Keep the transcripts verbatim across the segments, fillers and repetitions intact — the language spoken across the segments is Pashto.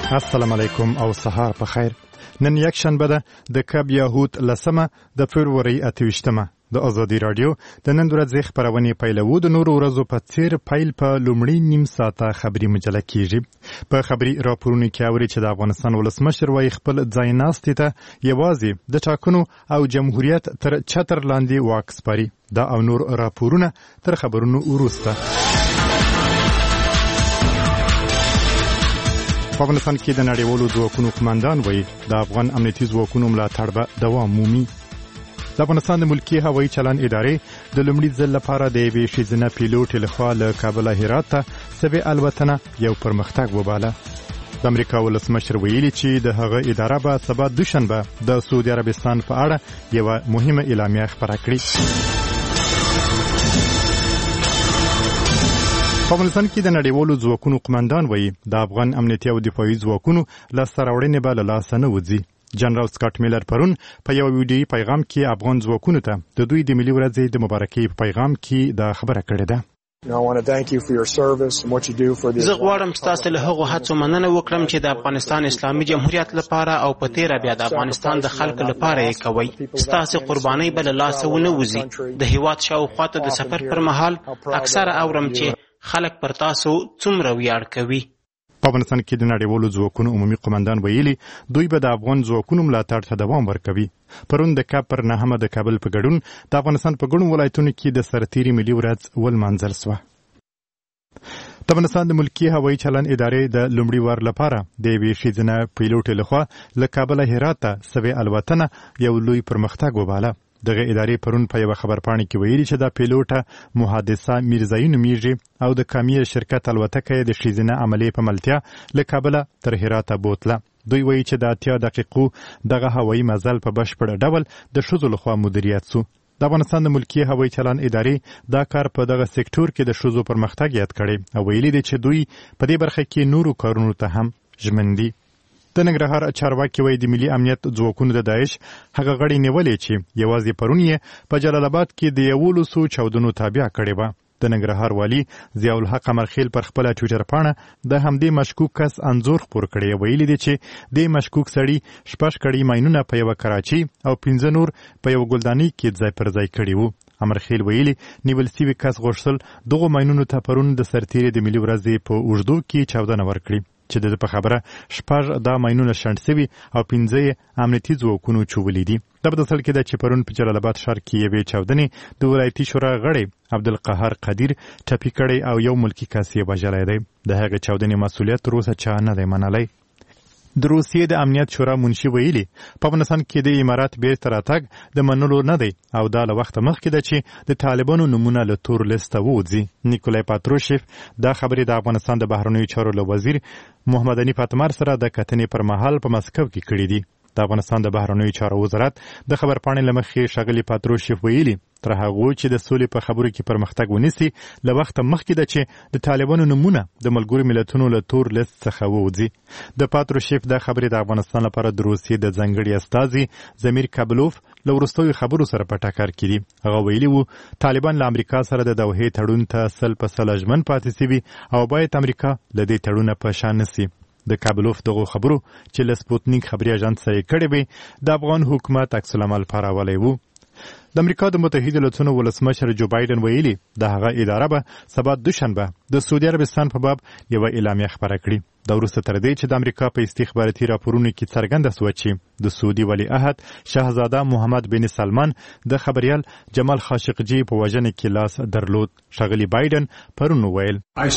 السلام علیکم او سهار په خیر. نن یک شنبه ده د کب یاهود لسمه د فبروري اتهشتمه. د ازادي رادیو د نن ورځې خبرونه پیلوو. د نورو ورځو په څیر پیل په لومړی نیم ساعته خبري مجله کیږي. په خبري راپورونو کې اوري چې د افغانستان ولسمشر وايي خپل ځای ناستې ته یوازې د ټاکنو او جمهوریت تر چتر لاندې واک سپاري. دا او نور راپورونه تر خبرونو وروسته. په افغانستان کې د نړیوالو ځواکونو قومندان وایي د افغان امنیتي ځواکونو ملاتړ به دوام مومي. د افغانستان د ملکي هوایي چلند ادارې د لومړي ځل لپاره د یوې ښځینه پیلوټ لخوا له کابله هرات ته سوي الوتنه یو پرمختګ وباله. د امریکا ولسمشر ویلي چې د هغه اداره به سبا دوشنبه د سعودي عربستان په اړه یوه مهمه اعلامیه خپره کړي. په افغانستان کې د نړیوالو ځواکونو قومندان وایي د افغان امنیتي او دفاعي ځواکونو لاسته راوړنې به له لاسه نه وځي. جنرال سکاټ میلر پرون په یو ویډیویي پیغام کې افغان ځواکونو ته د دوی د ملي ورځې د مبارکۍ په پیغام کې دا خبره کړې ده. زه غواړم ستاسو له هغو هڅو مننه وکړم چې د افغانستان اسلامي جمهوریت لپاره او په تیره بیا د افغانستان د خلکو لپاره یې کوئ. ستاسو قربانۍ به له لاسه ونه وځي. د هیواد شاوخوا ته د سفر پر مهال اکثره اورم چې خلک پر تاسو څومره ویاړ کوي. په افغانستان کې د نړیوالو ځواکونو عمومي قومندان ویلي دوی به د افغان ځواکونو ملاتړ ته دوام ورکوي. پرون د کاب پر نهمه د کابل په ګډون د افغانستان په ګڼو ولایتونو کې د سرتیري ملي ورځ ولمانځل سوه. د افغانستان د ملکي هوایي چلند ادارې د لومړي وار لپاره د یوې ښځینه پیلوټ لخوا له کابله هرات ته سوي الوتنه یو لوی پرمختګ وباله. دغه ادارې پرون په یو خبرپاڼه کې ویلي چې دا پیلوټه محادثه میرزايي نومیږي او د کامیر شرکت الوتکه د ښځینه عملې په ملتیا له کابله تر هراته بوتله. دوی وایي چې د اتیا دقیقو دغه هوایي مزل په بشپړ ډول د ښځو لخوا مدیریت سو. د افغانستان د ملکي هوایي چلند ادارې دا کار په دغه سکتور کې د ښځو پرمختګ یاد کړی او ویلي دی چې دوی په دې برخه کې نورو کارونو ته هم ژمن دي. د ننګرهار چارواکي وایي د ملي امنیت ځواکونو د داعش هغه غړي نیولې چې یوازې پرون یې په جلال آباد کې د یولسو چاودنو تابع کړې وه. د ننګرهار والي ضیاء الحق امرخیل پر خپله ټویټر پاڼه د همدې مشکوک کس انځور خپور کړی. ویلي دی چې د مشکوک سړي شپږ کړۍ ماینونه په یوه کراچي او پنځه نور په یو ګلدانۍ کې ځای پر ځای کړي وو. امرخیل ویلي نیول سوي کس غوښتل دغو ماینونو ته پرون د سرتیري د ملي ورځې په اوږدو کې چاودنه ورکړي چې د په خبره شپږ دا ماینونه شنډ سوي او پنځه یې امنیتي ځواکونو چولي دي. دا په داسل کې ده چې پرون په جلال آباد ښار کې یوې چاودنې د ولایتي شورا غړی عبدالقهار قدیر ټپي کړی او یو ملکي کس یې وژلی دی. د هغې چاودنې مسؤلیت تر اوسه چا نه دی منلی. د روسیې د امنیت شورا منشي ویلي په افغانستان کې د امارات بیرته راتګ د منلو نه دی او دا له وخته مخکې ده چې د طالبانو نومونه له تور لیسته ووځي. نیکولای پاتروشیف دا خبرې د افغانستان د بهرنیو چارو له وزیر محمد علي فاتمار سره د کتنې پر مهال په مسکو کې کړي دي. د افغانستان د بهرنیو چارو وزارت د خبرپاڼې له مخې ښاغلي پاتروشیف ویلي تر هغو چې د سولې په خبرو کې پرمختګ ونیسي له وخته مخکې ده چې د طالبانو نومونه د ملګرو ملتونو له تور لیست څخه ووځي. د پاتروشیف دا خبرې د افغانستان لپاره د روسیې د ځانګړي استازي زمیر کابلوف له وروستیو خبرو سره په ټکر کې دي. هغه ویلي وو طالبان له امریکا سره د دوحې تړون ته سل په سله ژمن پاتې سوي او باید امریکا له دې تړونه په شا نسي. د کابلوف دغو خبرو چې له سپوتنیک خبري اژانس سره یې کړې وې د افغان حکومت عکس العمل پارولی وو. د امریکا د متحده ایالاتونو ولسمشر جو بایدن ویلي د هغه اداره به سبا دوشنبه د سعودي عربستان په باب یوه اعلامیه خپره کړي. دا وروسته تر دې چې د امریکا په استخباراتي راپورونو کې څرګنده سوه چې د سعودي ولیعهد شهزاده محمد بن سلمان د خبریال جمال خاشقجي په وژنې کې لاس درلود. ښاغلي بایدن پرون وویل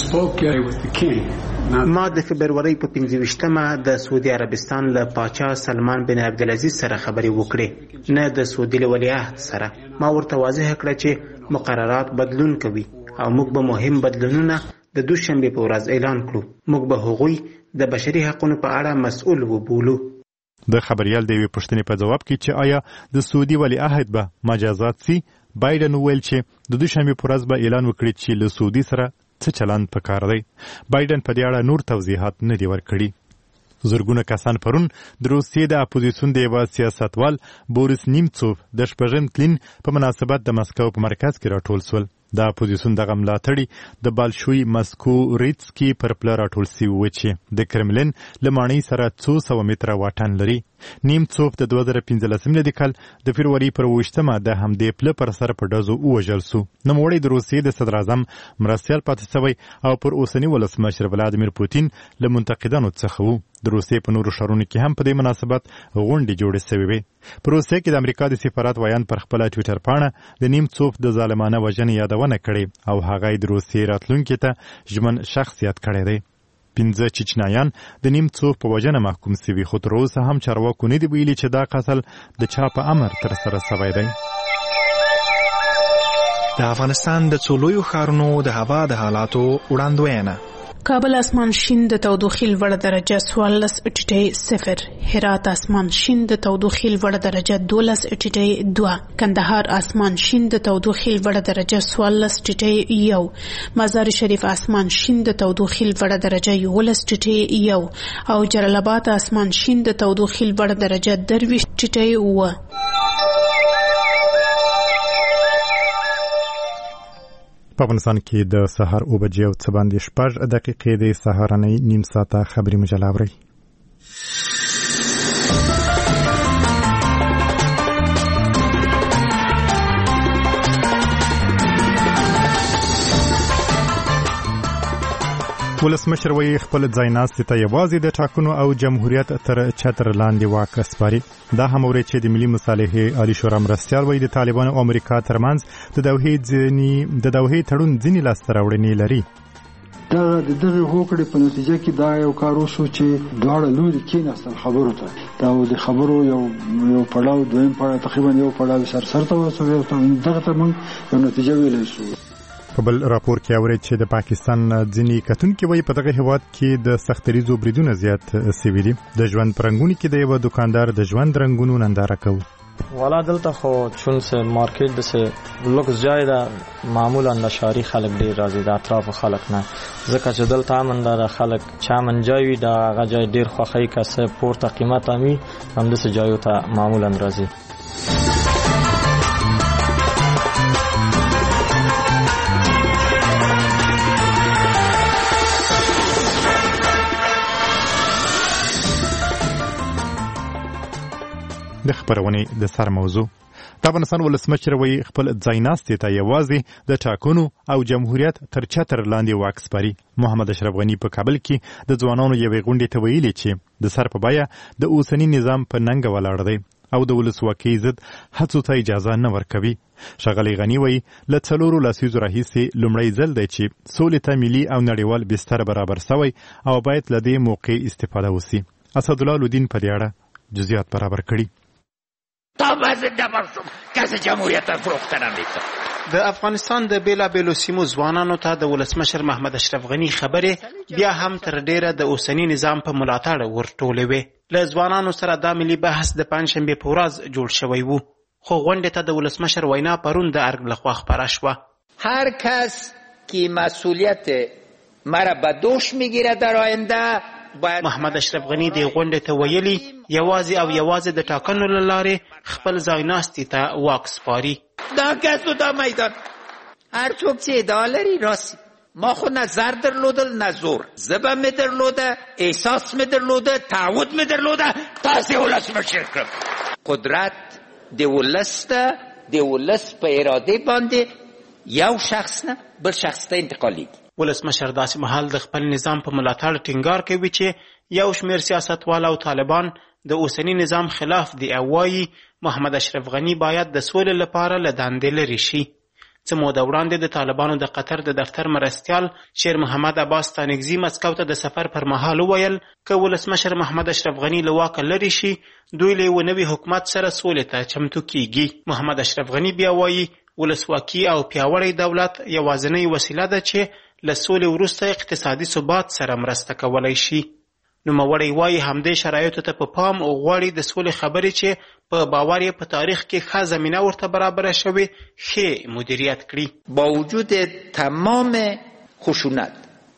ما د فبرورۍ په پنځه ویشتمه د سعودي عربستان له پاچا سلمان بن عبدالعزیز سره خبرې وکړې، نه د سعودي له ولیعهد سره. ما ورته واضح کړه چې مقررات بدلون کوي او موږ به مهم بدلونونه د دوشنبه په ورځ اعلان کړو. موږ به هغوی د بشري حقوقو په اړه مسؤل وبولو. د خبریال د یوې پوښتنې په ځواب کې چې آیا د سعودي ولیعهد به مجازات سي، بایدن وویل چې د دوشنبه په ورځ به اعلان وکړي چې له سعودي سره څه چلند پکار دی. بایدن په دې اړه نور توضیحات نه دي ورکړي. زرګونه کسان پرون د روسیې د اپوزیسیون د یوه سیاستوال بوریس نیمڅوف د شپږم تلین په مناسبت د مسکو په مرکز کې راټول سول. د اپوزیسیون دغه ملاتړي د بالشوي مسکو ریتسکي پر پله راټول سوي و چې د کرملین له ماڼۍ سره څو سوه متره واټن لري. نیم څوف د دوه زره پنځلسم میلادي کال د فبروري پر اوویشتمه د همدې پله پر سر په ډزو ووژل سو. نوموړی د روسیې د صدر اعظم مرستیال پاتې سوی او پر اوسني ولسمشر ولادیمیر پوتین له منتقدانو څخه و. د روسیې په نورو ښارونو کې هم په دې مناسبت غونډې جوړې سوې وې. په روسیې کې د امریکا د سفارت ویان پر خپله ټویټر پاڼه د نیم څوف د ظالمانه وژنې یادونه کړې او هغه د روسیې راتلونکي ته ژمن شخصیت کړی دی. پنځه چچنایان د نیم څوف په وژنه محکوم سوي، خو تر اوسه هم چارواکو نه دي ویلي چې دا قتل د چا په امر ترسره سوی دی. د افغانستان د څو لویو ښارونو د هوا د حالاتو وړاندوینه. کابل اسمان شین د تودوخې لوړه درجه څوارلس ټیټۍ صفر، هرات اسمان شین د تودوخې لوړه درجه دولس ټیټۍ دوه، کندهار اسمان شین د تودوخې لوړه درجه څوارلس ټیټۍ یو، مزار شریف اسمان شین د تودوخې لوړه درجه یولس ټیټۍ یو او جلال آباد اسمان شین د تودوخې لوړه درجه درویشت ټیټۍ اوه. په افغانستان کې د سهار اوه بجې او څه باندې شپږ دقیقې د سهارنۍ نیم ساعته خبري مجله اورئ. ولسمشر وایي خپل ځایناستي ته یوازې د ټاکنو او جمهوریت تر چتر لاندې واک سپاري. دا هم اوري چې د ملي مصالحې عالی شورا مرستیال وایي د طالبانو او امریکا ترمنځ د دوحې ځینې د دوحې تړون ځینې لاسته راوړنې لري. دا د دغه هوکړې په نتیجه کې دا یو کار وشو چې دواړه لوري کېناستل خبرو ته. دا د خبرو یو یو پړاو دویم پړاو تقریبا یو پړاو سر سر ته ورسوي. دغه ته موږ یو نتیجه ویلی شو. په بل راپور کې اوري چې د پاکستان ځینې کتونکي وایي په دغه هیواد کې د سختریزو بریدونه زیات سوي دي. د ژوند پرنګونو کې د یو دکاندار د ژوند رنګونو ننداره کوو. والا دلته خو چون سه مارکیټ د سه لوکس جای دا معمولا نشاری خلک ډیر راځي، د اطراف خلک نه، ځکه چې دلته امن دا خلک چا من جای وي دا هغه جای ډیر خوخی کسه پورته قیمت امي هم د سه جایو ته معمولا راځي. د خبرونې د سر موضوع د افغانستان ولسمشر وایي خپل ځایناستي ته یوازې د ټاکنو او جمهوریت تر چتر لاندې واک سپاري. محمد اشرف غني په کابل کې د ځوانانو یوې غونډې ته ویلي چې د سر په بیه د اوسني نظام په ننګ ولاړ دی او د ولسواکۍ ضد هڅو ته اجازه نه ورکوي. ښاغلی غني وایي له څلورو لسیزو راهیسې لومړی ځل دی چې سولې ته ملي او نړیوال بستر برابر سوی او باید له دې موقع استفاده وسي. اسدالله لودین په دې اړه جزئیات برابر کړي. تا زنده باشم کسی جمهوریت فروخته نمی‌کنه. د افغانستان د بیلابیلو سیمو ځوانانو ته د ولسمشر محمد اشرف غني خبرې بیا هم تر ډیره د اوسنی نظام په ملاتړ ورټولې وې. له ځوانانو سره دا ملي بحث د پنجشنبې په ورځ جوړ شوی و، خو غونډې ته د ولسمشر وینا پرون د ارګ لخوا خپره شوه. هر کس که مسئولیت مرا به دوش میگیره در آینده محمد اشرف غني د غونډې ته ویلي یوازې او یوازې د ټاکنو له لارې خپل ځایناستي ته واک سپاري. دا کس و دا میدان هر څوک چې ادعا لري راسي. ما خو نه زر درلودل نه زور، زبه می درلوده، احساس می درلوده، تعهد می درلوده، تاسې ولسمشر کړم. قدرت د ولس ده، د ولس په اراده باندې یو شخص نه بل شخص ته انتقالیږي. ولسمشر داسې مهال د خپل نظام په ملاتړ ټینګار کوي چې یو شمېر سیاستوال او طالبان د اوسني نظام خلاف دي او وایي محمد اشرف غني باید د سولې لپاره له دندې لرې شي. څه موده وړاندې د طالبانو د قطر د دفتر مرستیال شیر محمد عباس ستانکزي مسکو ته د سفر پر مهال وویل که ولسمشر محمد اشرف غني له واکه لرې شي دوی له یوه نوي حکومت سره سولې ته چمتو کیږي. محمد اشرف غني بیا وایي ولسواکي او پیاوړی دولت یوازینۍ وسیله ده چې له سولې وروسته اقتصادي ثبات سره مرسته کولی شي. نوموړی وایي همدې شرایطو ته په پام غواړي د سولې خبرې چې په باور یې په تاریخ کې ښه زمینه ورته برابره شوې ښې مدیریت کړي. با وجود تمام خشونت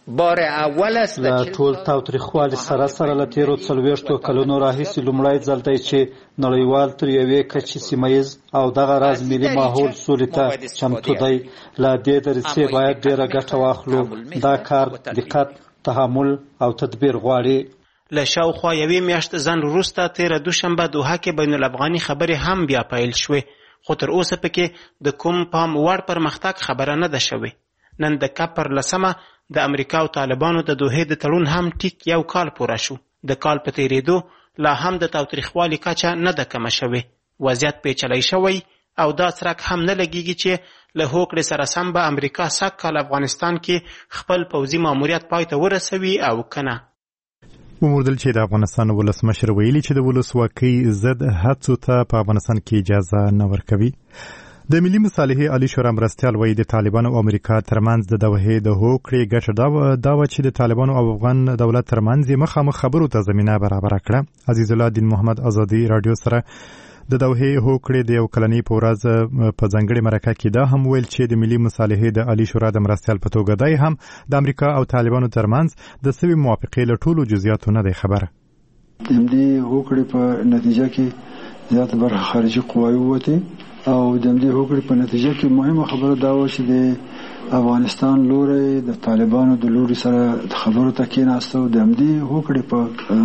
بار اول است له ټول تاوتریخوالي سره سره له تیرو څلوېښتو کلونو راهیسې لومړی ځل دی چې نړیوال تر یوې کچې سیمه او دغه راز ملي ماحول سولې ته چمتو دی. له دې دریڅې باید ډېره ګټه واخلو. دا کار دقت، تحمل او تدبیر غواړي. له شاوخوا یوې میاشت ځنډ وروسته تېره دوشنبه دوحه کې بین الافغاني خبرې هم بیا پیل شوې، خو تر اوسه پکې د کوم پام وړ پرمختګ خبره نه ده شوې. نن د کپ پر لسمه د امریکا او طالبانو د دوحې د تړون هم ټیک یو کال پوره شو. د کال په تېرېدو لا هم د تاوتریخوالي کچه نه ده کمه شوې. وضعیت پیچلی شوی او دا څرک هم نه لګېږي چې له هوکړې سره سم به امریکا سږ کال افغانستان کې خپل پوځي ماموریت پای ته ورسوي او که نه. وموندل چې د افغانستان ولسمشر ویلي چې د ولسواکۍ ضد هڅو ته په افغانستان کې اجازه نه ورکوي. د ملي مصالحې عالی شورا مرستیال وایي د طالبانو او امریکا ترمنځ د دوحې د هوکړې ګټه دا وه چې د طالبانو او افغان دولت ترمنځ یې مخامخ خبرو ته زمینه برابره کړه. عزیز الله دین محمد ازادي راډیو سره د دوحې هوکړې د یو کلنۍ په ورځ په ځانګړې مرکه کې دا هم ویل چې د ملي مصالحې د عالی شورا د مرستیال په توګه دی هم د امریکا او طالبانو ترمنځ د سوي موافقې له ټولو جزئیاتو نه دی خبره. د دې هوکړې په نتیجه کې زیاته برخه خارجي قواوې ووتې او د دې هوکړې په نتیجه کې مهمه خبره دا و چې د افغانستان لوري د طالبانو د لوري سره خبرو ته کېناسته او د دې هوکړې په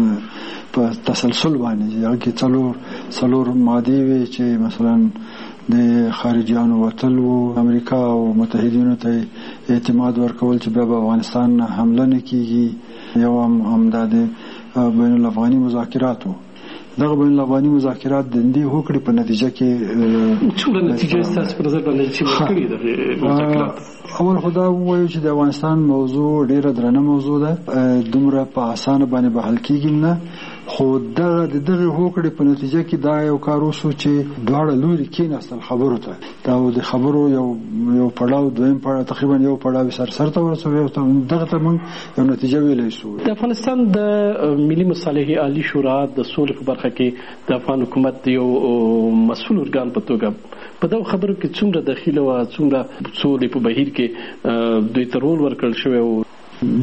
په تسلسل باندې هغه کې څلور څلور مادې وي چې مثلا د خارجيانو وتل او امریکا او متحدینو ته اعتماد ورکول چې به افغانستان حمله نه کیږي. یو هم همدا د بین الافغاني مذاکراتو دغه بین الافغاني مذاکرات د دې هوکړې په نتیجه کې څومره نتیجه ستاسو په نظر باندې چې ورکړي د مذاکرات؟ اول خدا وایو چې د افغانستان موضوع ډیره درنه موضوع ده، دومره په اسانه باندې به حل کیږي نه، خو دغه د دغه هوکړې په نتیجه کې دا یو کار وشو چې دواړه لوري کېناستل خبرو ته. دا د خبرو یو یو پړاو دویم پړاو تقریبا یو پړاو سر سر ته ورسوي او دغه ته موږ یو نتیجه ویلی شو. د افغانستان د ملي مصالحې عالی شورا د سولې په برخه کې د افغان حکومت یو مسؤل ارګان په توګه په دغه خبرو کې څومره دخیله وه، څومره سولې په بهیر کې دوی ته رول ورکړل شوی و؟ د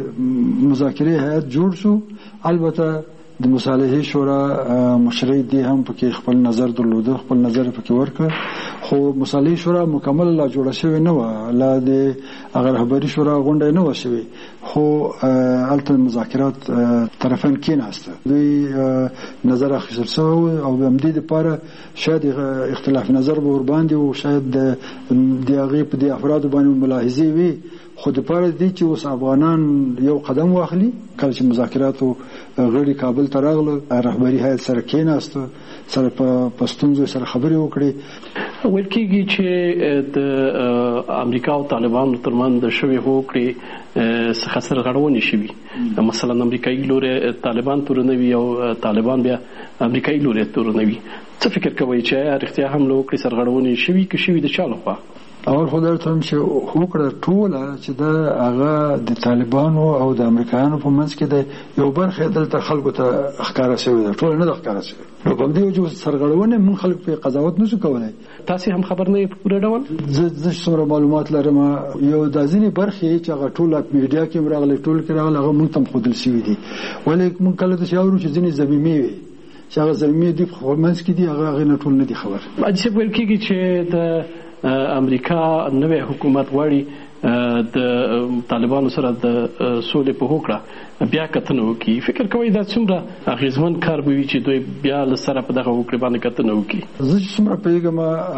مذاکرې هیئت جوړ شو، البته د مصالحې شورا مشرۍ دی هم پکې خپل نظر درلوده، خپل نظر پکې ورکړ، خو مصالحې شورا مکمل لا جوړه شوې نه وه، لا د هغه رهبري شورا غونډه نه وه شوې، خو هلته مذاکرات طرفین کېناسته، دوی نظر اخیستل شوی او د همدې دپاره شاید اختلاف نظر به ورباندې و، شاید د هغې په دې افرادو باندې ملاحظې وي، خو دپاره دی چې اوس افغانان یو قدم واخلي. کله چې مذاکراتو غړي کابل ته راغله، رهبري هیئت سره کېناسته، سره په ستونزو سره خبرې وکړې. ویل کېږي چې د امریکا او طالبانو ترمنځ د شوې هوکړې څخه سرغړونې شوي، مثلا امریکایي لوري طالبان تورنوي او طالبان بیا امریکایي لوري تورنوي. څه فکر کوئ چې رښتیا هم له هوکړې سرغړونې شوي که شوي د چا لخوا؟ اول خو درته وایم چې هوکړه ټوله چې د هغه د طالبانو او د امریکایانو په منځ کې د یو برخه دلته خلکو ته ښکاره شوې ده، ټوله نه ده ښکاره شوې. نو په همدې وجه سرغړونې موږ خلک پرې قضاوت نشو کولی. تاسې هم خبر نه یې په پوره ډول؟ زه زه څومره معلومات لرم، یو دا ځینې برخې چې هغه ټوله میډیا کې هم راغلی، ټول کې راغلی، هغه موږ ته هم ښودل شوي دي، ولې موږ کله داسې اورو چې ځینې ضمیمې وي چې هغه ضمیمې دي په منځ کې دي، هغه هغې نه ټول نه دي خبر. حاجي صاحب، ویل کېږي چې د امریکا نوی حکومت غواړي د طالبانو سره د سولې په هوکړه بیا کتنه وکړي. فکر کوئ دا څومره اغېزمن کار به وي چې دوی بیا له سره په دغه هوکړې باندې کتنه وکړي؟ زه چې څومره پوهېږم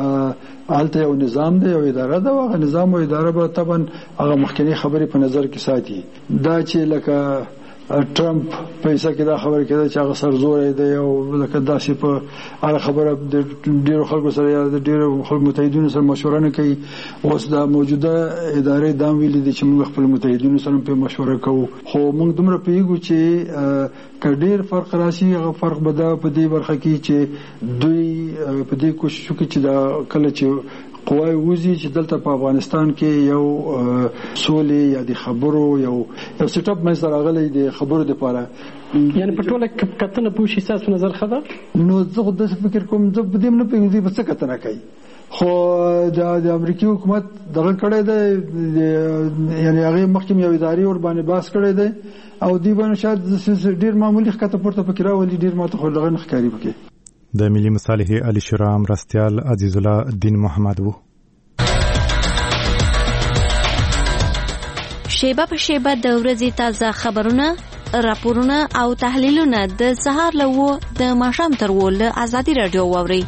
هلته یو نظام دی، یو اداره ده، هغه نظام او اداره به طبعا هغه مخکنۍ خبرې په نظر کې ساتي. دا چې لکه ټرمپ پیسه کې دا خبره کېده چې هغه سرزوری دی او لکه داسې په هره خبره د ډېرو خلکو سره یا د ډېرو خلکو متحدینو سره مشوره نه کوي. اوس دا موجوده ادارې دا هم ویلي دي چې موږ خپل متحدینو سره پرې مشوره کوو، خو موږ دومره پوهېږو چې که ډېر فرق راشي، هغه فرق به دا په دې برخه کې چې دوی په دې کوشش وکړي چې دا کله چې قواوې وځي چې دلته په افغانستان کې یو سولې یا د خبرو یو یو سیټ اپ منځته راغلی د خبرو دپاره، یعنې په ټوله کتنه پوه شي. ستاسو نظر ښه ده؟ نو زه خو داسې فکر کوم، زه په دې هم نه پوهېږم دوی به څه کتنه کوي. خو د امریکای حکومت دغه کړی دی یعنی هغه مخکې یو اداري ور باندې باس کړی دی او دی باندې شاید ډیر معمولی ښکته پورته پکې راولي ډیر ماته خو لغه نخکاری پکې د ملي مصالحې علي شورا مرستیال عزیز الله الدین محمد وو. شیبه په شیبه د ورځې تازه خبرونه، راپورونه او تحلیلونه د سهار له وو د ماښام تر وو له ازادي راډیو واورئ.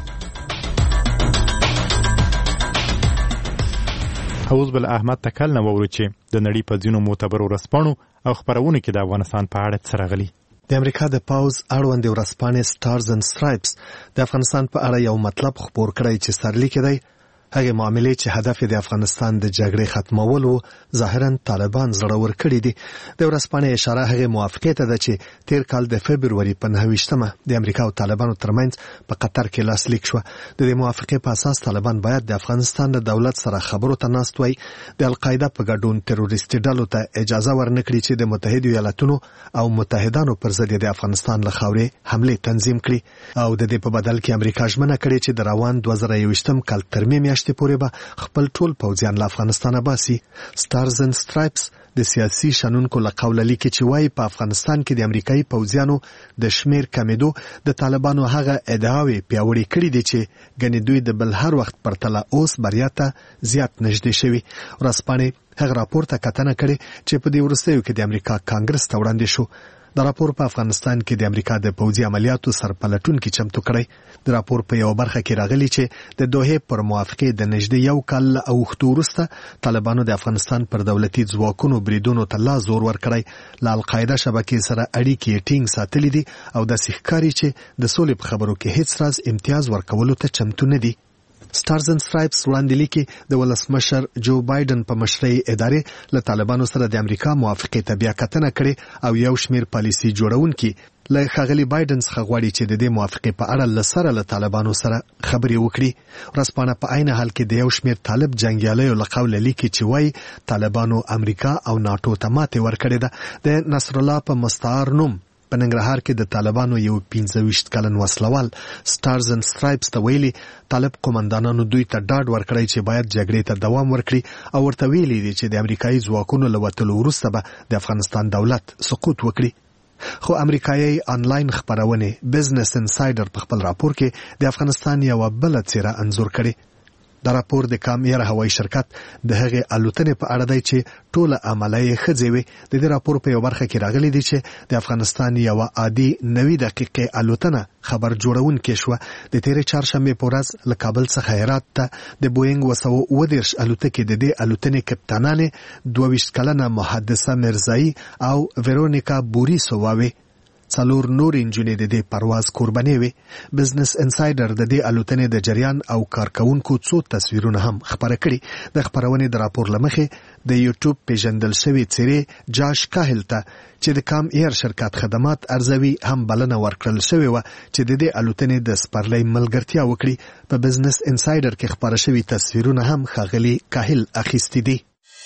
اوس بل احمد تکل نه ووري چې د نړۍ په ځینو معتبرو ورځپاڼو او خبرونو کې د افغانستان په اړه څه راغلي. د امریکا د پاوز اړوند ورځپاڼې سټارز اند سټرایپس د افغانستان په اړه یو مطلب خبر کړی چې سرلیک دی هغه معاملې چې هدف د افغانستان د جګړې ختمول وو ظاهرا طالبان زړور کړی دي. د ورځپاڼې اشاره هغه موافقه ته ده چې تیر کال د فبرवरी په نهه د امریکا او طالبانو ترمنځ په قطر کې لاسلیک شو. د دې موافقه په اساس طالبان باید د افغانستان د دولت سره خبرو ته ناست وي، د القاعده په ګډون تروریستي ډلو ته اجازه ورنکړي چې د متحده ایالاتونو او متحدانو پر ضد د افغانستان له خاورې حمله تنظیم کړي او د دې په بدل کې امریکا ژمنه کړې چې د روان دوه زره یوویشتم کال ترمیم شته پورې به خپل ټول پوځیان له افغانستانه باسي. سټارز اند سټرایپس د سیاسي شنونکو له قوله لیکي چې وايي په افغانستان کې د امریکایي پوځیانو د شمیر کمیدو د طالبانو هغه ادعاوې پیاوړې کړې دي چې ګنې دوی د بل هر وخت پرتله اوس بریا ته زیات نږدې شوي. ورځپاڼې هغه راپور ته کتنه کړې چې په دې وروستیو کې د امریکا کانګرس ته وړاندې شو. د راپور په افغانستان کې د امریکا د پوځي عملیاتو سرپلټونکي چمتو کړی. د راپور په یو برخه کې راغلی چې د دوحې پر موافقه د نږدې یو کال او وختو وروسته طالبانو د افغانستان پر دولتي ځواکونو بریدونو ته لا زور ورکړی، له القاعده شبکې سره اړیکې ټینګ ساتلې دي او د ښکاری چې د سولې په خبرو کې هیڅ راز امتیاز ورکولو ته چمتو نه دي. سټارز اند سټرایپس وړاندې لیکي د ولسمشر جو بایدن په مشرۍ ادارې له طالبانو سره د امریکا موافقه ته بیا کتنه کړې او یو شمیر پالیسي جوړونکي له ښاغلي بایدن څخه غواړي چې د دې موافقه په اړه له سره له طالبانو سره خبرې وکړي. ورځپاڼه په عین حال کې د یو شمیر طالب جنګیالیو له قوله لیکي چې وایي طالبانو امریکا او ناتو ته ماتې ورکړې ده. د نصر الله په مستعار نوم په ننګرهار کې د طالبانو یو پنځه ویشت کلن وسلوال سټارز اند سټرایپس ته ویلي طالب قومندانانو دوی ته ډاډ ورکړی چې باید جګړې ته دوام ورکړي او ورته ویلي دي چې د امریکایي ځواکونو له وتلو وروسته به د افغانستان دولت سقوط وکړي. خو امریکایي آنلاین خبرونه بزنس انسایډر په خپل راپور کې د افغانستان یو بل څیره انځور کړي. دا راپور د کامیر هوایي شرکت د هغې الوتنې په اړه دی چې ټوله عمله یې ښځې وې. د دې راپور په یو برخه کې راغلی دی چې د افغانستان یوه عادي نوي دقیقې الوتنه خبر جوړونکې شوه. د تېرې چهارشنبې په ورځ له کابل څخه هرات ته د بوینګ اوه سوه اووه دېرش الوتکې د دې الوتنې کپتانانې دوه ویشت کلنه محدثه مرزایي او ویرونیکا بوریسووا وې. څلور نور انجونې د دې پرواز قرباني وي. بزنس انسایډر د دې الوتنې د جریان او کارکونکو څو تصویرونه هم خبره کړي. د خبرونې د راپور لمخې د یوټیوب پیژندل شوی څیرې جاش کاهل ته چې د کام ایر شرکت خدمات ارزوي هم بلنه ورکړل شوې وه چې د دې الوتنې د سپرلۍ ملګرتیا وکړي. په بزنس انسایډر کې خبره شوي تصویرونه هم ښاغلي کاهل اخیستي دي.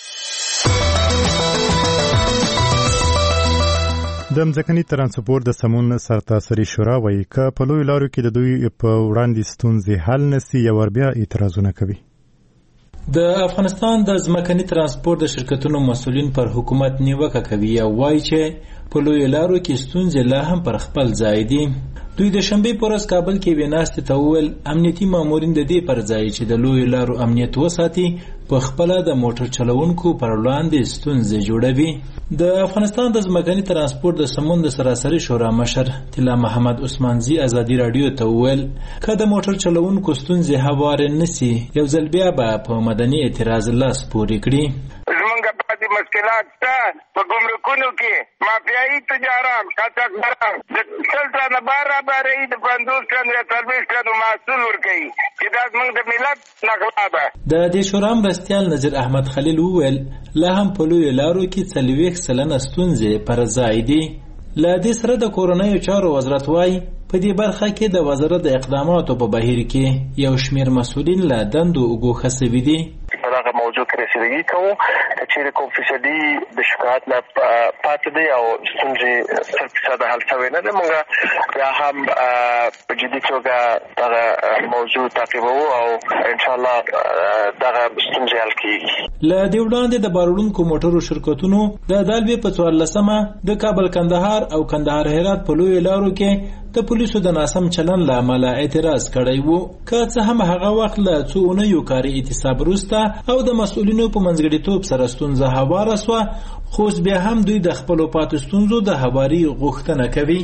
د مځکني ترانسپورت د سمون سرتاسري شورا وایي که په لویو لارو کې د دوی په وړاندې ستونزې حل نسي یو ور بیا اعتراضونه کوي. د افغانستان د ځمکني ترانسپورت د شرکتونو مسؤلین پر حکومت نیوکه کوي او وایي چې په لویو لارو کې ستونزې لا هم پر خپل ځای دي. دوی د شنبې په ورځ کابل کې ویناستې ته وویل امنیتي مامورین د دې پر ځای چې د لویو لارو امنیت وساتي په خپله د موټر چلوونکو پر وړاندې ستونزې جوړوي. د افغانستان د ځمکني ترانسپورت د سمون د سراسري شورا مشر طلا محمد عثمانزي ازادي راډیو ته وویل که د موټر چلوونکو ستونزې هوارې نسي یو ځل بیا به په مدني اعتراض لاس پورې کړي. مشکلات شته په ګمرکونو کې مافیایي تجاران قاچاقبران د سل ټنه بار رابارهیي د پنځوس ټن یا څلوېښت ټنو محصول ورکوي چې دا زموږ د ملت نغلا ده. د دې شورا مرستیال نظیر احمد خلیل وویل لا هم په لویو لارو کې څلوېښت سلنه ستونزې پر ځای دي. له دې سره د کورنیو چارو وزارت وایي په دې برخه کې د وزارت د اقداماتو په بهیر کې یو شمېر مسؤلین له دندو وګوښه سوي دي. دغه موضوع کې رسیدګي کوو چې کوم فیصدي د شکایت نه پاتې دی او ستونزې صد فیصد حل شوی نه ده. موږ بیا هم په جدي توګه دغه موضوع تعقیبوو او ان شاء الله دغه ستونزې حل کیږي. له دې وړاندې د بارولونکو موټرو شرکتونو د دالبې په څوارلسمه د کابل کندهار او کندهار هرات په لویو لارو کې د پولیسو د ناسم چلن له امله اعتراض کړی وو. که څه هم هغه وخت له څو اونیو کاري اعتصاب وروسته او د مسؤلینو په منځګړیتوب سره ستونزه هواره سوه، خو بیا هم دوی د خپلو پاتې ستونزو د هواري غوښتنه کوي.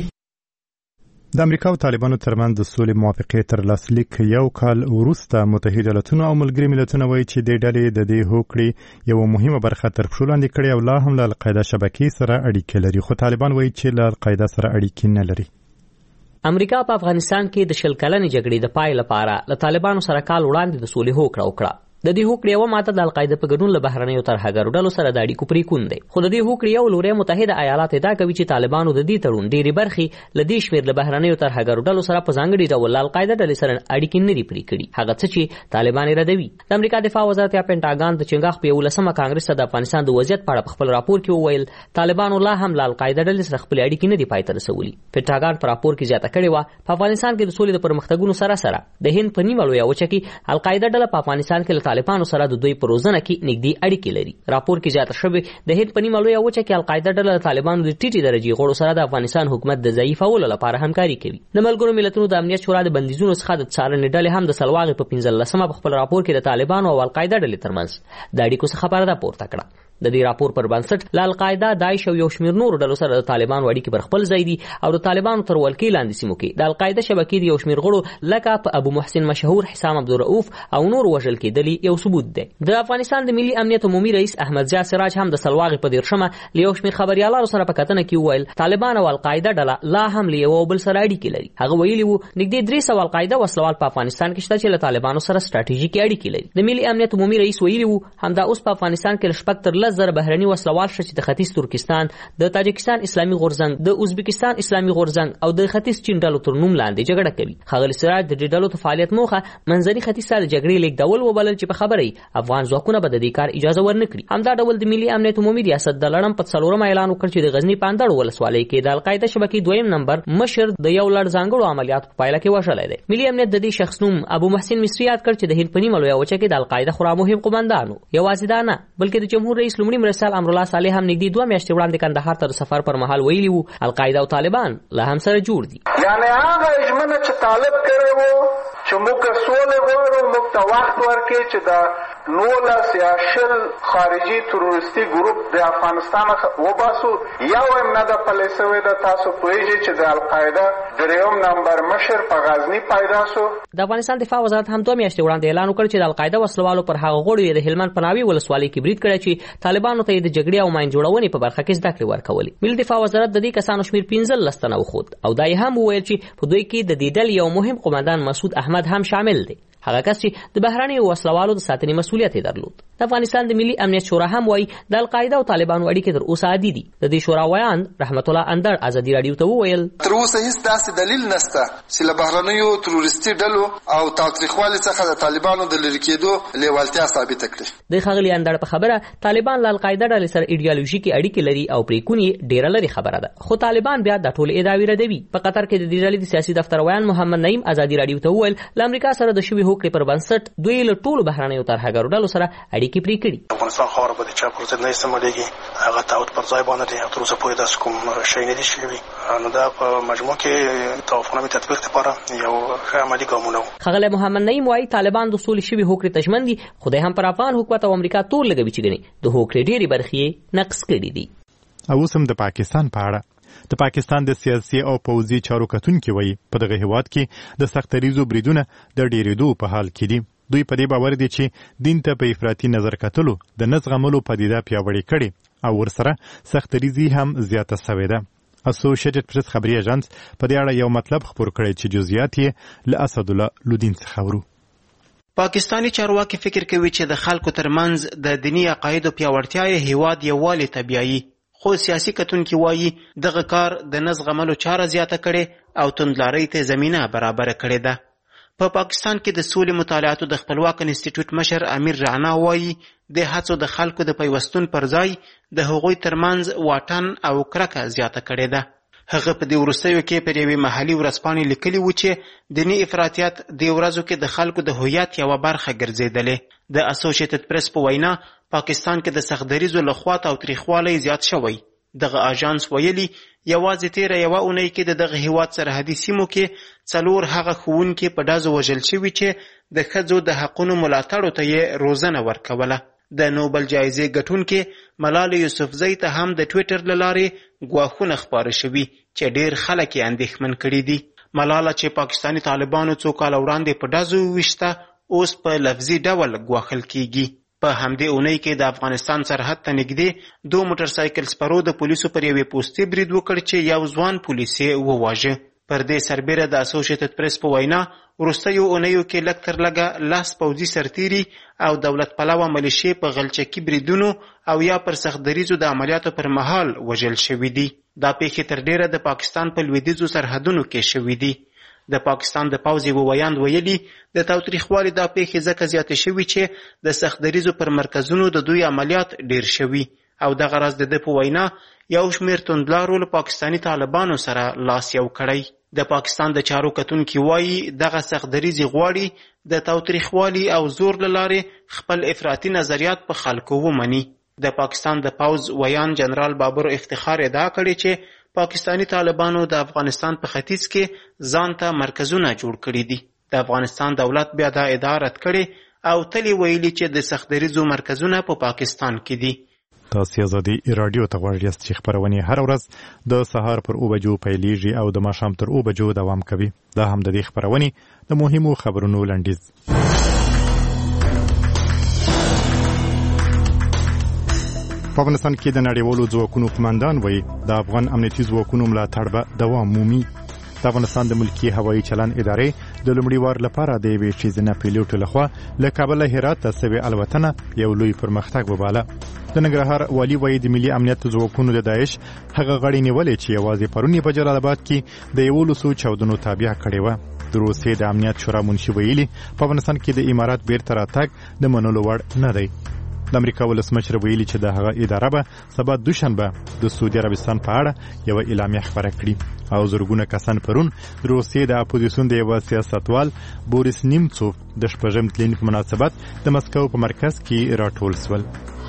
د امریکا او طالبانو ترمنځ د سولې موافقې تر لاسلیک یو کال وروسته متحده ایالاتونه او ملګري ملتونه وایي چې د ډلې د دې هوکړې یوه مهمه برخه تر پښو لاندې کړې او لا هم له القاعده شبکې سره اړیکې لري، خو طالبان وایي چې له القاعده سره اړیکې نه لري. امریکا په افغانستان کې د شل کلنې جګړې د پای لپاره له طالبانو سره کال وړاندې د سولې هوکړه وکړه. د دې هوکړې یوه ماده د القاعده په ګډون له بهرنیو ترهګرو ډلو سره د اړیکو پرېکون دی، خو د دې هوکړې یو لوری متحده ایالات ادعا کوي چې طالبانو د دې تړون ډېرې برخې له دې شمېر له بهرنیو ترهګرو ډلو سره په ځانګړي ډول له القاعده ډلې سره اړیکې نه دي پرې کړي، هغه څه چې طالبان یې ردوي. د امریکا دفاع وزارت یا پینټاګان د چنګاښ په یولسمه کانګرس ته د افغانستان د وضعیت په اړه په خپل راپور کې وویل طالبانو لا هم له القاعده ډلې سره خپلې اړیکې نه دي پای ته رسولي. پینټاګان په راپور کې زیاته کړې وه په افغانستان کې د سولې د پرمختګونو سره سره د هند په نیمه لویه وچه کې القاعده ډله په افغانستان کې له طالبانو سره د په روزنه کې نږدې اړیکې لري. راپور کې زیاته شوی د هند په نیمه لویه وچه کې القاعده ډله د طالبانو د ټیټې درجې غړو سره د افغانستان حکومت د ضعیفولو لپاره همکاري کوي. د ملګرو ملتونو د امنیت شورا د بندیزونو څخه د څارنې ډلې هم د سلواغې په پنځلسمه په خپل راپور کې د طالبانو او القاعده ډلې ترمنځ د اړیکو څخه پرده پورته کړه. د دې راپور پر بنسټ له القاعده، داعش او یو شمېر نورو ډلو سره د طالبانو اړیکې پر خپل ځای دي او د طالبانو تر ولکې لاندې سیمو کې د القاعده شبکې د یو شمېر غړو لکه په ابو محسن مشهور، حسام عبدالرؤوف او نور وژل کېدلي یو ثبوت دی. د افغانستان د ملي امنیت عمومي رئیس احمد ضیاء سراج هم د سلواغې په دیرشمه له یو شمېر خبریالانو سره په کتنه کې وویل طالبان او القاعده ډله لا هم له یو بل سره اړیکې لري. هغه ویلي وو نږدې درې سوه القاعده وسلوال په افغانستان کې شته چې له طالبانو سره ستراتیژیکي اړیکې لري. د ملي امنیت عمومي رئیس ویلي وو همدا اوس په افغانستان کې شپږ تر لس زره بهرني وسلوال شته چې د ختیځ ترکستان، د تاجکستان اسلامي غورځنګ، د ازبکستان اسلامي غورځنګ او د ختیځ چین ډلو تر نوم لاندې جګړه کوي. ښاغلي سراج د دې ډلو د فعالیت موخه منځني ختیځ سره د جګړې لیږدول وبلل چې په خبره افغان ځواکونه به د دې کار اجازه ورنکړي. همدا ډول د ملي امنیت عمومي ریاست د لړم په څلورم اعلان وکړ چې د غزنی په اندړ ولسوالۍ کې د القاعده شبکې دویم نمبر مشر د یو لړ ځانګړو عملیاتو په پایله کې وژلی دی. ملي امنیت د دې شخص نوم ابو محسن مصری یاد کړ چې د هند په نیمه لویه وچه کې د القاعده خورا مهم قومندان و. یوازې دا نه بلکې د جمهور رئیس لومړي مرستیال امرالله صالح هم نږدې دوه میاشتې وړاندې کندهار ته د سفر پر مهال ویلي وو القاعده او طالبان له هم سره جوړ دي. یعنی هغه ژمنه چې طالب کړی وو چې موږ سولې غواړو، موږ ته وخت ورکړي چې د نولس یا شل خارجي تروریستي ګروپ د افغانستان وباسو. یو هم نه ده پلی سوې ده. تاسو پوهېږئ چې د القاعده درېیم نمبر مشر په غزني پیدا سو. د افغانستان دفاع وزارت هم دوه میاشتې وړاندې اعلان وکړ چې د القاعده وسلوالو پر هغه غړو یې د هلمند په ناوې ولسوالۍ کې برید کړی چې طالبانو ته یې د جګړې او ماین جوړونې په برخه کې زده کړې ورکولې. ملي دفاع وزارت د دې کسانو شمېر پنځلس تنه وښود او دا یې هم وویل چې په دوی کې د دې ډلې یو مهم قومندان مسعود احمد هم شامل دی، هغه کس چې د بهرنیو وسلوالو د ساتنې مسؤلیت یې درلود. د افغانستان د ملي امنیت شورا هم وایي د القاعده او طالبانو اړیکې تر اوسه عادي دي. د دې شورا ویان رحمت الله اندړ ازادي راډیو ته وویل تر اوسه هیڅ داسې دلیل نشته چې له بهرنیو تروریستي ډلو او تاوتریخوالي څخه د طالبانو د لرې کېدو لیوالتیا ثابته کړي. د ښاغلي اندړ په خبره طالبان له القاعده ډلې سره ایډیالوژیکي اړیکې لري او پرېکون یې ډېره لرې خبره ده، خو طالبان بیا دا ټولې ادعاوې ردوي. په قطر کې د دې ډلې د سیاسي دفتر ویان محمد نعیم ازادي راډیو ته وویل له امریکا سره د شوي هوکړې پر بنسټ دوی له ټولو بهرنیو ترهګرو ډلو سره اړیکې پرې کړي. افغانستان خاوره به د چا پر ضد نه استعمالېږي، هغه تعهد پر ځای باندې دی او تر اوسه پورې داسې کوم شی نه دي شوي. نو دا په مجموع کې توافقنامې تطبیق لپاره یو ښه عملي ګامونه وو. ښاغلی محمد نعیم وایي طالبان د سولې شوي هوکړې ته ژمن دي، خو دی هم پر افغان حکومت او امریکا تور لګوي چې ګنې د هوکړې ډېرې برخې یې نقض کړي دي. او اوس هم د پاکستان په اړه د پاکستان د سیاسي او پوځي چارو کتونکي وایي په دغه هیواد کې د سختریزو بریدونه د ډېرېدو په حال کې دي. دوی په دې باور دي چې دین ته په افراطي نظر کتلو د نه زغملو پدیده پیاوړې کړي او ورسره سختریزي هم زیاته سوې ده. اسوسییټډ پریس خبري اژانس په دې اړه یو مطلب خپور کړی چې جزئیات یې له اسدالله لودین څخه ورو. پاکستانی چارواکي فکر کوي چې د خلکو ترمنځ د دینی عقایدو پیاوړتیا یې هیواد یووالي ته بیایي، خو سیاسي کتونکي وایي دغه کار د نه زغملو چاره زیاته کړې او توندلارۍ ته زمینه برابره کړې ده. په پا پاکستان کې د سولې مطالعاتو د خپلواک انسټیټیوټ مشر امیر رانا وایي د هڅو د خلکو د پیوستون پر ځای د هغوی ترمنځ واټن او کرکه زیاته کړې ده. هغه په دې وروستیو کې پر یوې محلي ورځپاڼې لیکلي و چې دیني افراطیت د ورځو کې د خلکو د هویت یوه برخه ګرځېدلې. د اسوسییټډ پریس په وینا پاکستان کې د سختدریزو له خوا تاوتریخوالی زیات شوی. دغه اژانس ویلي یوازې تیره یوه اونۍ کې د دغه هیواد سرحدي سیمو کې څلور هغه ښوونکي په ډزو وژل شوي چې د ښځو د حقونو ملاتړو ته یې روزنه ورکوله. د نوبل جایزې ګټونکې ملالې یوسفزۍ ته هم د ټویټر له لارې ګواښونه خپاره شوي چې ډېر خلک یې اندېښمن کړي دي. ملاله چې پاکستاني طالبانو څو کاله وړاندې په ډزو وویشته اوس په لفظي ډول ګواښل کیږي. په همدې اونۍ کې د افغانستان سرحد ته نږدې دو موټر سایکل سپرو د پولیسو پر یوې پوستې برید وکړ چې یو ځوان پولیس یې وواژه. پر دې سربیره د اسوسییټډ پریس په وینا وروستیو اونیو کې لږ تر لږه لس پوځي سرتیري او دولت پلوه ملیشې په غلچکي بریدونو او یا پر سختدریزو د عملیاتو پر مهال وژل شوي دي. دا پیښې تر ډیره د پاکستان په لویدیځو سرحدونو کې شوي دي. د پاکستان د پوځ یوه ویاند ویلي د تاوتریخوالي دا پیښې ځکه زیاتې شوي چې د سختدریزو پر مرکزونو د دوی عملیات ډیر شوي او دغه راز د ده په وینا یو شمېر توندلارو له پاکستاني طالبانو سره لاس یو کړی. د پاکستان د چارو کتونکي وایي دغه سختدریزې غواړي د تاوتریخوالي او زور له لارې خپل افراطي نظریات په خلکو ومني. د پاکستان د پوځ ویان جنرال بابر افتخار ادعا کړې چې پاکستاني طالبانو د افغانستان په ختیځ کې ځان ته مرکزونه جوړ کړي دي. د افغانستان دولت بیا دا ادعا رد کړې او تل یې ویلي چې د سختدریزو مرکزونه په پاکستان کې دي. تاسو ازادي رادیو ته غواړئ چې خبرونه هر ورځ د سهار پر اوه بجو پیلېږي او د ماښام تر اوه بجو دوام کوي. دا هم د دې خبرونه د مهمو خبرونو لنډیز. په افغانستان کې د نړیوالو ځواکونو قوماندان وایي د افغان امنیتي ځواکونو ملاتړ به دوام مومي. د افغانستان د ملکي هوایي چلن ادارې د لومړي وار لپاره د یوې ښځینه پیلوټ لخوا له کابله هرات ته سوې الوتنه یو لوی پرمختګ وباله. د ننګرهار والي وایي د ملي امنیت ځواکونو د داعش هغه غړي نیولې چې یوازې پرون یې په جلال آباد کې د یولسو چاودنو تابع کړې وه. د روسیې د امنیت شورا منشي ویلي په افغانستان کې د امارات بیرته راتګ د منلو وړ نه دی. د امریکا ولسمشر ویلي چې د هغه اداره به سبا دوشنبه د سعودي عربستان په اړه یوه اعلامیه خپره کړي او زرګونه کسان پرون د روسیې د اپوزیسیون د یوه سیاستوال بوریس نیمڅوف د شپږم تلین په مناسبت د مسکو په مرکز کې راټول سول.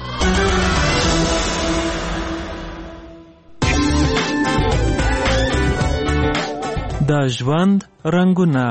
د ژوند رنګونه.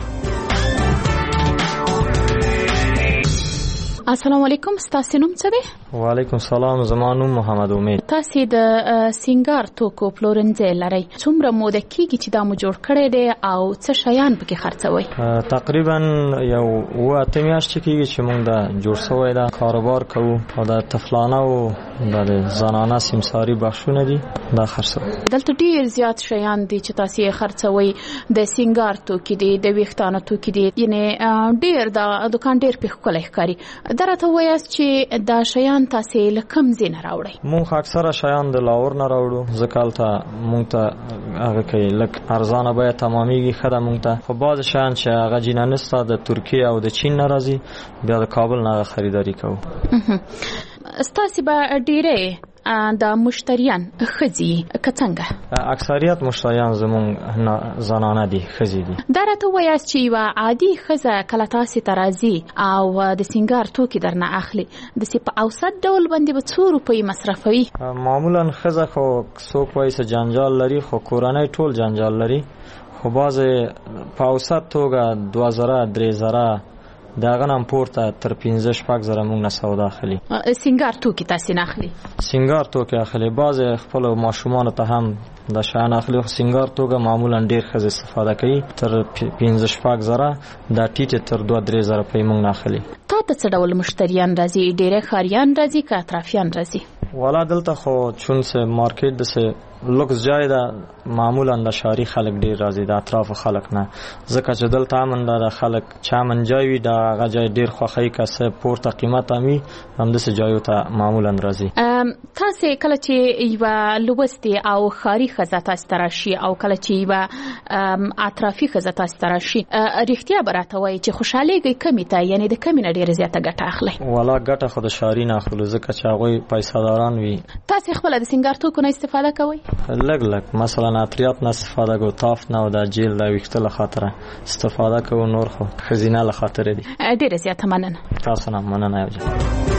السلام علیکم، ستاسو نوم څه دی؟ وعلیکم سلام، زما نوم محمد امید. تاسو د سینګار توکو پلورنځي لرئ، څومره موده کېږي چې دا مو جوړ کړی دی او څه شیان پکې خرڅوئ؟ تقریبا یو اوه اته میاشتې کېږي چې موږ دا جوړ شوی دا کاروبار کوو او د طفلانه او د زنانه سیمساري بخشونه دي دا خرڅوو. دلته ډیر زیات شیان دي چې تاسو یې خرڅوئ. د سینګار توکي دي، د ویښتانو توکي دي، یعنی ډیر دا دکان ډیر په ښکلی ښکاري. دا راته وایاست چې دا شیان تاسو له کوم ځای نه راوړئ؟ موږ اکثره شیان د لاهور نه راوړو، ځکه هلته موږ ته هغه کې لږ ارزانه بیه تمامیږي ښه ده موږ ته. خو بعضې شیان چې هغه جینانسته د ترکیې او د چین نه راځي بیا د کابل نه هغه خریداري کوو. ستاسو به ډیری د مشتریان ښځې که څنګه؟ اکثریت مشتریان زموږ زنانه دي، ښځې دي. دا راته ووایاست چې یوه عادي ښځه کله تاسې ته راځي او د سینګار توکي درنه اخلي، داسې په اوسط ډول باندې به څو روپۍ مصرفوي؟ معمولا ښځه خو څوک وایي چې جنجال لري، خو کورنۍ ټول جنجال لري، خو بعضې په اوسط توګه دوه زره درې زره د هغه نه هم پورته تر پنځه شپږ زره موږ نه سودا اخلي. سینګار توکي تاسې نه اخلي؟ سینګار توکي اخلي، بعضې خپلو ماشومانو ته هم دا شیان اخلي، خو سینګار توګه معمولا ډېر ښځې استفاده کوي. تر پنځه شپږ زره دا ټیټې تر دوه درې زره روپۍ موږ نه اخلي. تا ته څه ډول مشتریان راځي؟ ډېری ښاریان راځي که اطرافیان راځي؟ والا دلته خو چون سه مارکیټ د سه لوکس جای ده معمولا د شهري خلک ډیر راځي د اطراف خلک نه ځکه چې دلته امن د خلک چا من جای وي د هغه جای ډیر خوښي کسه پورته قیمت امي هم د سه جایو ته معمولا راځي. تاسو کله چې یو لوبستي او خاري خزه تاسو تراشي او کله چې یو اطرافي خزه تاسو تراشي اړتیا براته وای چې خوشاليږي کمی ته یعنی د کمی نه ډیر زیاته ګټه اخلي؟ والا ګټه خو د شهري نه اخلو ځکه چې هغه پیسې داران وي. تاسو خپل د سنگار توکو نه استفاده کوئ؟ لګ لګ مثلا عطریات نه استفاده کو تاف نه او د جیل د ویختله خاطر استفاده کو نور خو خزینه له خاطر دي. ډیره زیاته مننه. تاسو نه مننه.